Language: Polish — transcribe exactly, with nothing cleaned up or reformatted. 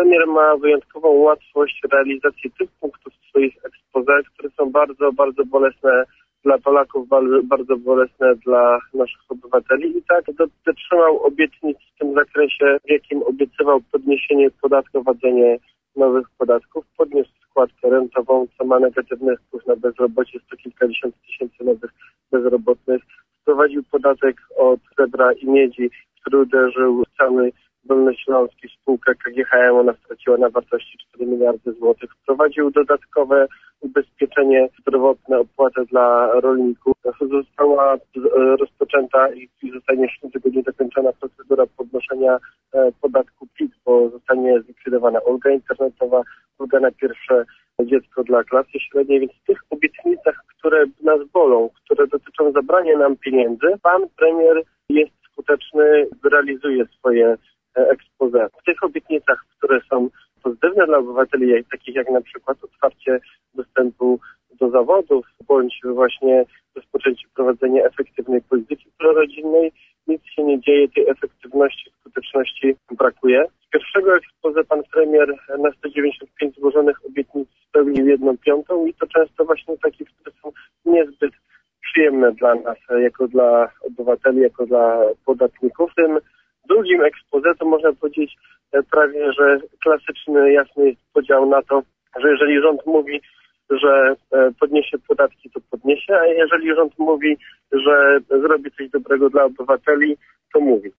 Premier ma wyjątkową łatwość realizacji tych punktów swoich exposé, które są bardzo, bardzo bolesne dla Polaków, bardzo bolesne dla naszych obywateli i tak dotrzymał obietnic w tym zakresie, w jakim obiecywał podniesienie podatku, wprowadzenie nowych podatków, podniósł składkę rentową, co ma negatywny wpływ na bezrobocie, sto kilkadziesiąt tysięcy nowych bezrobotnych, wprowadził podatek od srebra i miedzi, który uderzył w cały Dolnośląski, spółkę K G H M, ona straciła na wartości cztery miliardy złotych. Wprowadził dodatkowe ubezpieczenie zdrowotne, opłatę dla rolników. Została rozpoczęta i zostanie w tym tygodniu zakończona procedura podnoszenia podatku P I T, bo zostanie zlikwidowana ulga internetowa, ulga na pierwsze dziecko dla klasy średniej, więc w tych obietnicach, które nas bolą, które dotyczą zabrania nam pieniędzy, pan premier jest skuteczny, realizuje swoje exposé. W tych obietnicach, które są pozytywne dla obywateli, takich jak na przykład otwarcie dostępu do zawodów, bądź właśnie rozpoczęcie prowadzenia efektywnej polityki prorodzinnej, nic się nie dzieje, tej efektywności, skuteczności brakuje. Z pierwszego exposé pan premier na sto dziewięćdziesiąt pięć złożonych obietnic spełnił jedną piątą i to często właśnie takich, które są niezbyt przyjemne dla nas, jako dla obywateli, jako dla podatników. W tym drugim exposé to można powiedzieć prawie, że klasyczny, jasny jest podział na to, że jeżeli rząd mówi, że podniesie podatki, to podniesie, a jeżeli rząd mówi, że zrobi coś dobrego dla obywateli, to mówi.